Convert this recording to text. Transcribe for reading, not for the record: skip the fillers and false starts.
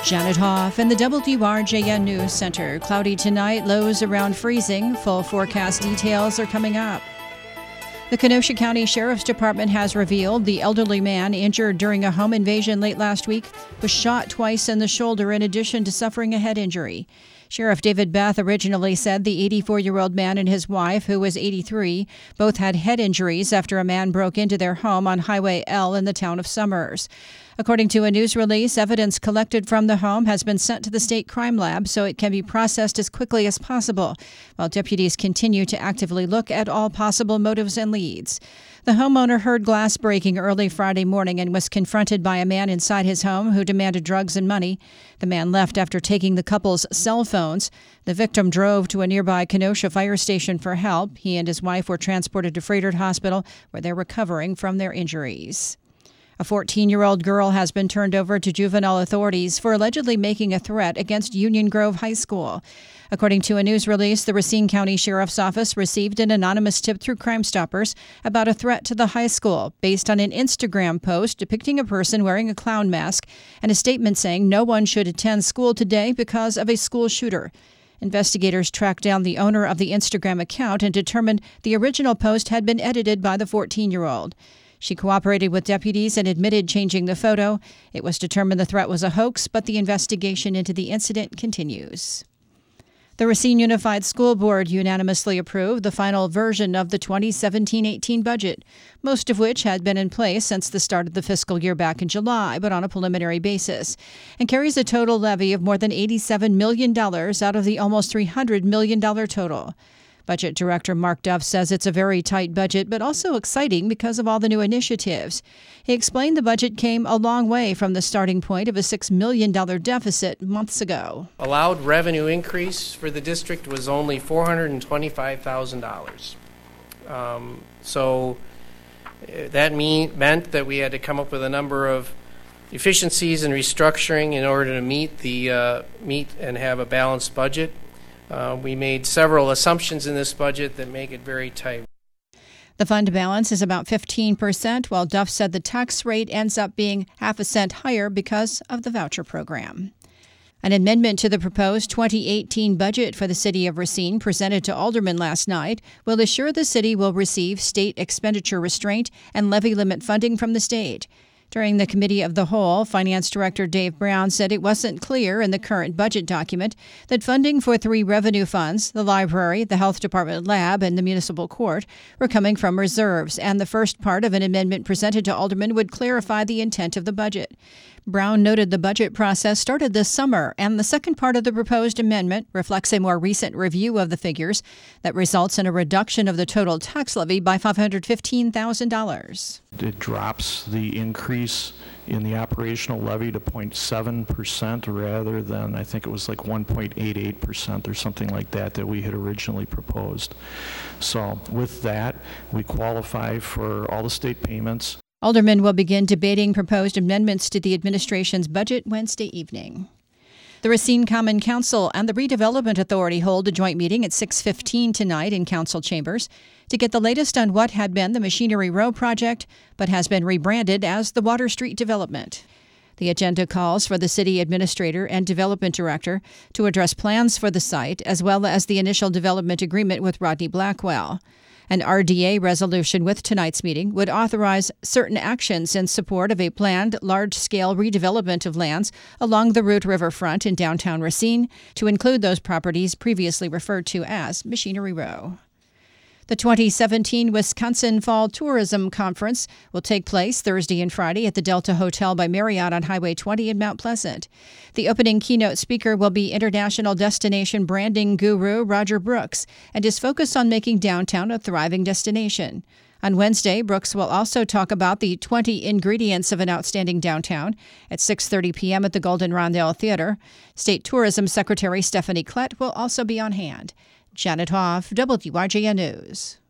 Janet Hoff in the WRJN News Center. Cloudy tonight, lows around freezing. Full forecast details are coming up. The Kenosha County Sheriff's Department has revealed the elderly man injured during a home invasion late last week was shot twice in the shoulder in addition to suffering a head injury. Sheriff David Beth originally said the 84-year-old man and his wife, who was 83, both had head injuries after a man broke into their home on Highway L in the town of Summers. According to a news release, evidence collected from the home has been sent to the state crime lab so it can be processed as quickly as possible, while deputies continue to actively look at all possible motives and leads. The homeowner heard glass breaking early Friday morning and was confronted by a man inside his home who demanded drugs and money. The man left after taking the couple's cell phones. The victim drove to a nearby Kenosha fire station for help. He and his wife were transported to Froedtert Hospital, where they're recovering from their injuries. A 14-year-old girl has been turned over to juvenile authorities for allegedly making a threat against Union Grove High School. According to a news release, the Racine County Sheriff's Office received an anonymous tip through Crime Stoppers about a threat to the high school based on an Instagram post depicting a person wearing a clown mask and a statement saying no one should attend school today because of a school shooter. Investigators tracked down the owner of the Instagram account and determined the original post had been edited by the 14-year-old. She cooperated with deputies and admitted changing the photo. It was determined the threat was a hoax, but the investigation into the incident continues. The Racine Unified School Board unanimously approved the final version of the 2017-18 budget, most of which had been in place since the start of the fiscal year back in July, but on a preliminary basis, and carries a total levy of more than $87 million out of the almost $300 million total. Budget Director Mark Duff says it's a very tight budget, but also exciting because of all the new initiatives. He explained the budget came a long way from the starting point of a $6 million deficit months ago. Allowed revenue increase for the district was only $425,000. So that meant that we had to come up with a number of efficiencies and restructuring in order to meet and have a balanced budget. We made several assumptions in this budget that make it very tight. The fund balance is about 15%, while Duff said the tax rate ends up being half a cent higher because of the voucher program. An amendment to the proposed 2018 budget for the city of Racine presented to aldermen last night will assure the city will receive state expenditure restraint and levy limit funding from the state. During the Committee of the Whole, Finance Director Dave Brown said it wasn't clear in the current budget document that funding for 3 revenue funds, the library, the health department lab, and the municipal court, were coming from reserves, and the first part of an amendment presented to aldermen would clarify the intent of the budget. Brown noted the budget process started this summer, and the second part of the proposed amendment reflects a more recent review of the figures that results in a reduction of the total tax levy by $515,000. It drops the increase in the operational levy to 0.7% rather than, I think it was like 1.88% or something like that we had originally proposed. So with that, we qualify for all the state payments. Aldermen will begin debating proposed amendments to the administration's budget Wednesday evening. The Racine Common Council and the Redevelopment Authority hold a joint meeting at 6:15 tonight in council chambers to get the latest on what had been the Machinery Row project, but has been rebranded as the Water Street development. The agenda calls for the city administrator and development director to address plans for the site, as well as the initial development agreement with Rodney Blackwell. An RDA resolution with tonight's meeting would authorize certain actions in support of a planned large-scale redevelopment of lands along the Root Riverfront in downtown Racine, to include those properties previously referred to as Machinery Row. The 2017 Wisconsin Fall Tourism Conference will take place Thursday and Friday at the Delta Hotel by Marriott on Highway 20 in Mount Pleasant. The opening keynote speaker will be international destination branding guru Roger Brooks, and is focused on making downtown a thriving destination. On Wednesday, Brooks will also talk about the 20 ingredients of an outstanding downtown at 6:30 p.m. at the Golden Rondell Theater. State Tourism Secretary Stephanie Klett will also be on hand. Janet Hoff, WRJN News.